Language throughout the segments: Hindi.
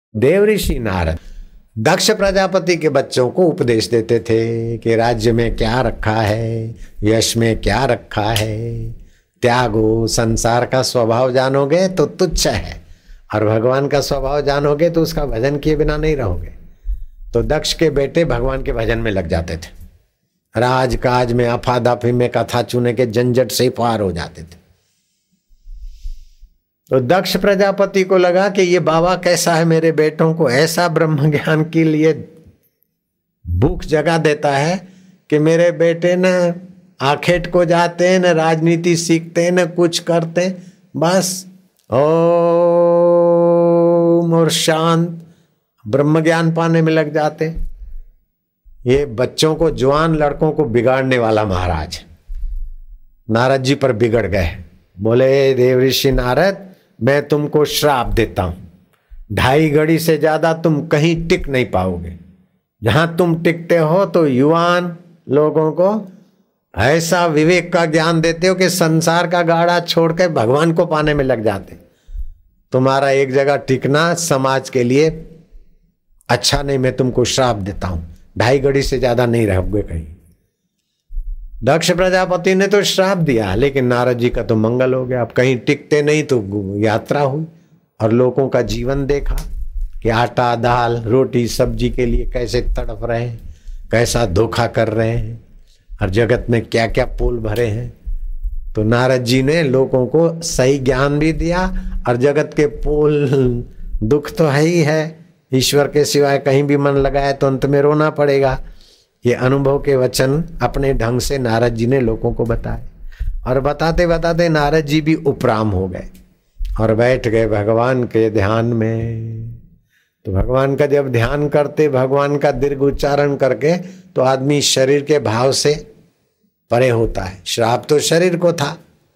देव ऋषि नारद दक्ष प्रजापति के बच्चों को उपदेश देते थे कि राज्य में क्या रखा है, यश में क्या रखा है, त्यागो, संसार का स्वभाव जानोगे तो तुच्छ है और भगवान का स्वभाव जानोगे तो उसका भजन किए बिना नहीं रहोगे। तो दक्ष के बेटे भगवान के भजन में लग जाते थे, राज काज में अफादफी में कथा चुने के झंझट से पार हो जाते थे। तो दक्ष प्रजापति को लगा कि ये बाबा कैसा है, मेरे बेटों को ऐसा ब्रह्म ज्ञान के लिए भूख जगा देता है कि मेरे बेटे न आखेट को जाते हैं, न राजनीति सीखते हैं, न कुछ करते हैं, बस ओम और शांत ब्रह्म ज्ञान पाने में लग जाते। ये बच्चों को, जवान लड़कों को बिगाड़ने वाला महाराज नारद जी पर बिगड़ गए। बोले देव ऋषि नारद, मैं तुमको श्राप देता हूं, 2.5 घड़ी से ज्यादा तुम कहीं टिक नहीं पाओगे। जहां तुम टिकते हो तो युवान लोगों को ऐसा विवेक का ज्ञान देते हो कि संसार का गाड़ा छोड़कर भगवान को पाने में लग जाते। तुम्हारा एक जगह टिकना समाज के लिए अच्छा नहीं, मैं तुमको श्राप देता हूं, 2.5 घड़ी से ज्यादा नहीं रहोगे कहीं। दक्ष प्रजापति ने तो श्राप दिया, लेकिन नारद जी का तो मंगल हो गया। अब कहीं टिकते नहीं तो यात्रा हुई और लोगों का जीवन देखा कि आटा दाल रोटी सब्जी के लिए कैसे तड़प रहे हैं, कैसा धोखा कर रहे हैं और जगत में क्या क्या पोल भरे हैं। तो नारद जी ने लोगों को सही ज्ञान भी दिया और जगत के पोल दुख तो है ही है, ईश्वर के सिवाय कहीं भी मन लगाए तो अंत में रोना पड़ेगा। ये अनुभव के वचन अपने ढंग से नारद जी ने लोगों को बताए और बताते बताते नारद जी भी उपराम हो गए और बैठ गए भगवान के ध्यान में। तो भगवान का जब ध्यान करते, भगवान का दीर्घ उच्चारण करके, तो आदमी शरीर के भाव से परे होता है। श्राप तो शरीर को था,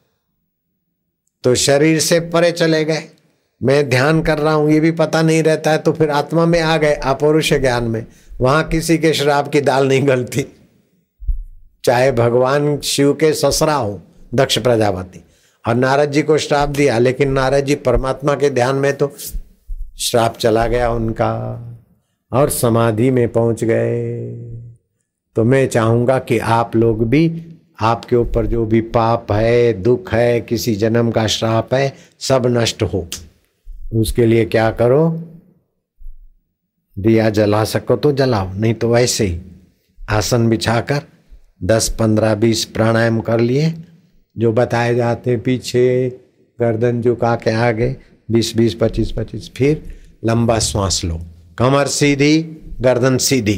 तो शरीर से परे चले गए। मैं ध्यान कर रहा हूं ये भी पता नहीं रहता है, तो फिर आत्मा में आ गए, अपौरुष ज्ञान में। वहां किसी के श्राप की दाल नहीं गलती, चाहे भगवान शिव के ससुरा हो दक्ष प्रजापति। और नारद जी को श्राप दिया, लेकिन नारद जी परमात्मा के ध्यान में तो श्राप चला गया उनका और समाधि में पहुंच गए। तो मैं चाहूंगा कि आप लोग भी, आपके ऊपर जो भी पाप है, दुख है, किसी जन्म का श्राप है, सब नष्ट हो। उसके लिए क्या करो, दिया जला सको तो जलाओ, नहीं तो वैसे ही आसन बिछाकर 10, 15, 20 प्राणायाम कर लिए जो बताए जाते, पीछे गर्दन झुका के आगे 20, 20, 25, 25, फिर लंबा श्वास लो, कमर सीधी, गर्दन सीधी।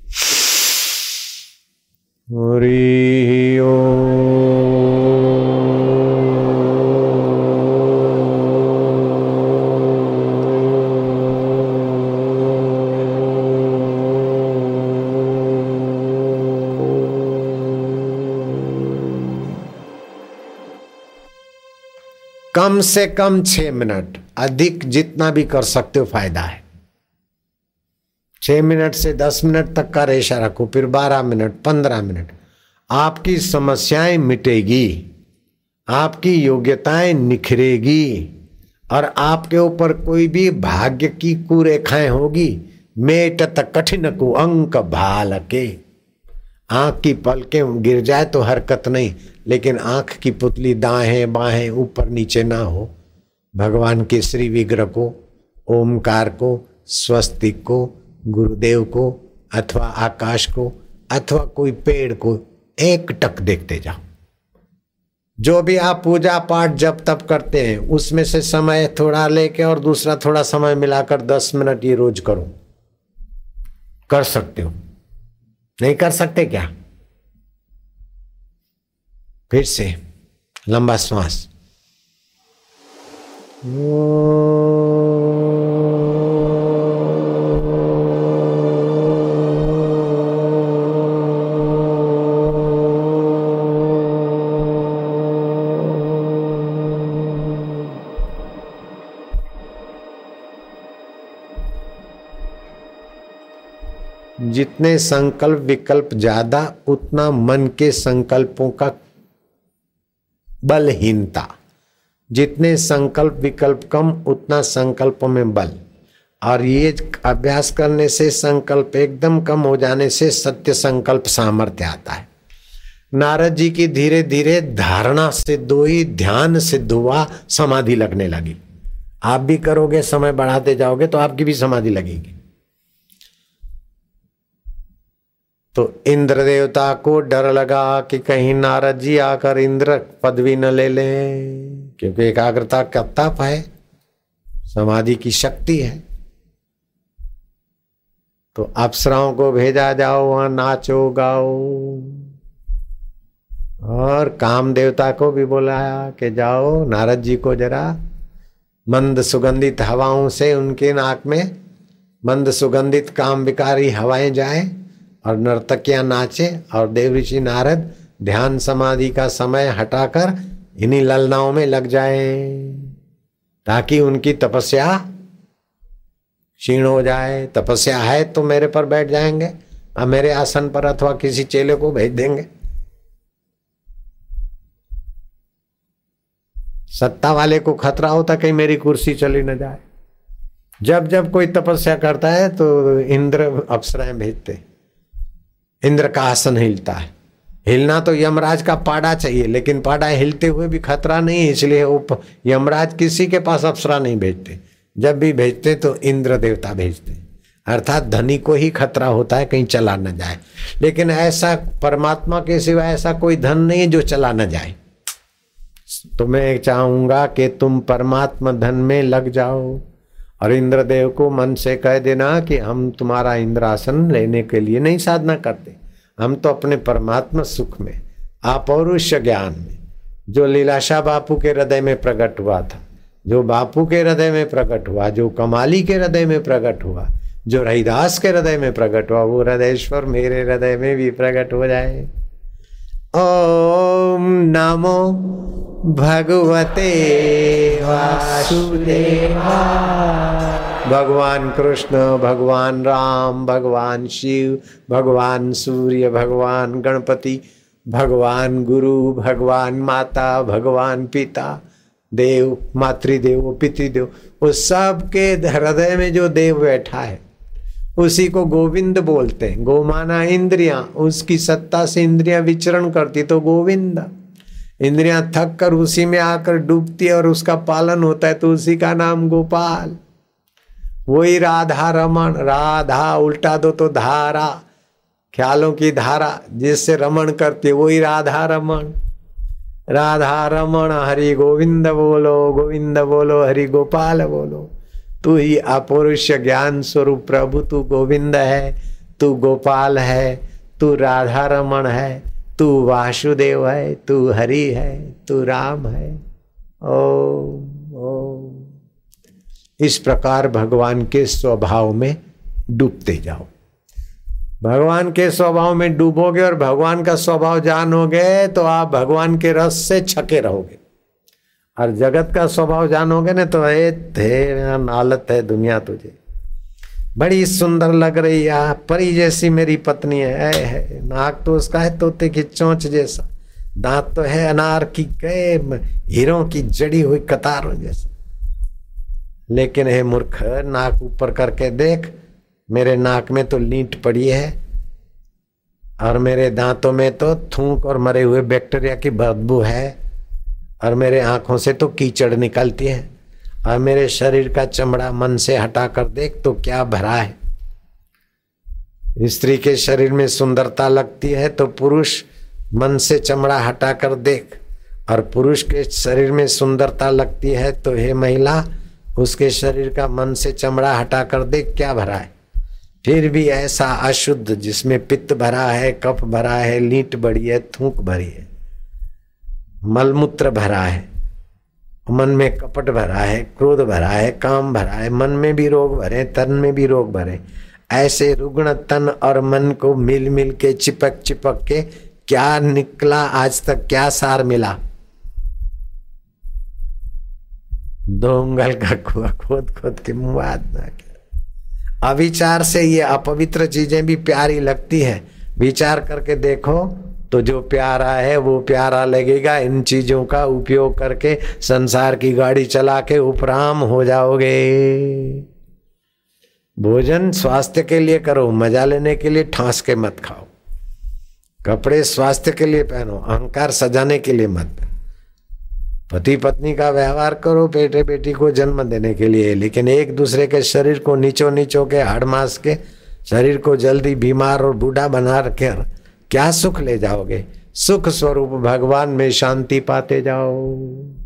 हरि ओम। कम से कम 6 मिनट, अधिक जितना भी कर सकते हो फायदा है। 6 मिनट से 10 मिनट तक का रेशा रखो, फिर 12 मिनट, 15 मिनट। आपकी समस्याएं मिटेगी, आपकी योग्यताएं निखरेगी और आपके ऊपर कोई भी भाग्य की कुरेखाएं होगी। मेटत कठिन को अंक भाल के, आंख की पलकें गिर जाए तो हरकत नहीं, लेकिन आंख की पुतली दाएं बाएं ऊपर नीचे ना हो। भगवान के श्री विग्रह को, ओमकार को, स्वस्तिक को, गुरुदेव को अथवा आकाश को अथवा कोई पेड़ को एक टक देखते जाओ। जो भी आप पूजा पाठ जप तप करते हैं उसमें से समय थोड़ा लेके और दूसरा थोड़ा समय मिलाकर 10 मिनट ये रोज करो। कर सकते हो, नहीं कर सकते क्या? फिर से लंबा श्वास। जितने संकल्प विकल्प ज्यादा उतना मन के संकल्पों का बलहीनता, जितने संकल्प विकल्प कम उतना संकल्पों में बल। और ये अभ्यास करने से संकल्प एकदम कम हो जाने से सत्य संकल्प सामर्थ्य आता है। नारद जी की धीरे धीरे धारणा सिद्ध हुई, ध्यान सिद्ध हुआ, समाधि लगने लगी। आप भी करोगे, समय बढ़ाते जाओगे तो आपकी भी समाधि लगेगी। तो इंद्र देवता को डर लगा कि कहीं नारद जी आकर इंद्र पदवी न ले लें, क्योंकि एकाग्रता का तप है, समाधि की शक्ति है। तो अप्सराओं को भेजा, जाओ वहां नाचो गाओ, और काम देवता को भी बुलाया कि जाओ नारद जी को जरा मंद सुगंधित हवाओं से उनके नाक में मंद सुगंधित काम विकारी हवाएं जाए और नर्तकियां नाचे, और देव ऋषि नारद ध्यान समाधि का समय हटाकर इन्हीं ललनाओं में लग जाए, ताकि उनकी तपस्या क्षीण हो जाए। तपस्या है तो मेरे पर बैठ जाएंगे, अब मेरे आसन पर, अथवा किसी चेले को भेज देंगे। सत्ता वाले को खतरा होता कहीं मेरी कुर्सी चली न जाए। जब जब कोई तपस्या करता है तो इंद्र अप्सराएं भेजते, इंद्र का आसन हिलता है। हिलना तो यमराज का पाड़ा चाहिए, लेकिन पाड़ा हिलते हुए भी खतरा नहीं, इसलिए यमराज किसी के पास अप्सरा नहीं भेजते। जब भी भेजते तो इंद्र देवता भेजते, अर्थात धनी को ही खतरा होता है कहीं चला न जाए। लेकिन ऐसा परमात्मा के सिवा ऐसा कोई धन नहीं जो चला न जाए। तो मैं चाहूंगा कि तुम परमात्मा धन में लग जाओ, और इंद्रदेव को मन से कह देना कि हम तुम्हारा इंद्रासन लेने के लिए नहीं साधना करते, हम तो अपने परमात्मा सुख में, अपौरुष ज्ञान में, जो लीलाशाह बापू के हृदय में प्रकट हुआ था, जो बापू के हृदय में प्रकट हुआ, जो कमाली के हृदय में प्रकट हुआ, जो रहीदास के हृदय में प्रकट हुआ, वो हृदयेश्वर मेरे हृदय में भी प्रकट हो जाए। ओम नमो भगवते वासुदेवाय। भगवान कृष्ण, भगवान राम, भगवान शिव, भगवान सूर्य, भगवान गणपति, भगवान गुरु, भगवान माता, भगवान पिता, देव, मातृदेव, पितृदेव, उस सब के हृदय में जो देव बैठा है उसी को गोविंद बोलते हैं। गो माना इंद्रियां, उसकी सत्ता से इंद्रियां विचरण करती तो गोविंद। इंद्रियां थक कर उसी में आकर डूबती है और उसका पालन होता है तो उसी का नाम गोपाल। वही राधा रमण, राधा उल्टा दो तो धारा, ख्यालों की धारा जिससे रमण करती है, वही राधा रमण। राधा रमण हरि गोविंद बोलो, गोविंद बोलो हरि गोपाल बोलो। तू ही अपौरुष ज्ञान स्वरूप प्रभु, तू गोविंद है, तू गोपाल है, तू राधा रमण है, तू वासुदेव है, तू हरि है, तू राम है। ओम ओम। इस प्रकार भगवान के स्वभाव में डूबते जाओ। भगवान के स्वभाव में डूबोगे और भगवान का स्वभाव जानोगे तो आप भगवान के रस से छके रहोगे। और जगत का स्वभाव जानोगे ना तो थे नालत है दुनिया तुझे, बड़ी सुंदर लग रही है, परी जैसी मेरी पत्नी है, नाक तो उसका है तोते की चोंच जैसा, दांत तो है अनार की हीरों की जड़ी हुई कतारों जैसा। लेकिन हे मूर्ख, नाक ऊपर करके देख, मेरे नाक में तो लींट पड़ी है और मेरे दांतों में तो थूक और मरे हुए बैक्टीरिया की बदबू है, और मेरे आंखों से तो कीचड़ निकलती है, और मेरे शरीर का चमड़ा मन से हटा कर देख तो क्या भरा है। स्त्री के शरीर में सुंदरता लगती है तो पुरुष मन से चमड़ा हटा कर देख, और पुरुष के शरीर में सुंदरता लगती है तो हे महिला, उसके शरीर का मन से चमड़ा हटा कर देख क्या भरा है। फिर भी ऐसा अशुद्ध जिसमें पित्त भरा है, कफ भरा है, लींट बड़ी है, थूक भरी है, मलमूत्र भरा है, मन में कपट भरा है, क्रोध भरा है, काम भरा है, मन में भी रोग भरे, तन में भी रोग भरे, ऐसे रुग्ण तन और मन को मिल मिल के चिपक चिपक के क्या निकला, आज तक क्या सार मिला। दो उंगल का कुआं खोद खोद के मुआद ना किया। अविचार से ये अपवित्र चीजें भी प्यारी लगती है, विचार करके देखो तो जो प्यारा है वो प्यारा लगेगा। इन चीजों का उपयोग करके संसार की गाड़ी चला के उपराम हो जाओगे। भोजन स्वास्थ्य के लिए करो, मजा लेने के लिए ठांस के मत खाओ। कपड़े स्वास्थ्य के लिए पहनो, अहंकार सजाने के लिए मत। पति पत्नी का व्यवहार करो बेटे बेटी को जन्म देने के लिए, लेकिन एक दूसरे के शरीर को नीचो नीचो के हाड़ मास के शरीर को जल्दी बीमार और बूढ़ा बना कर क्या सुख ले जाओगे? सुख स्वरूप भगवान में शांति पाते जाओ।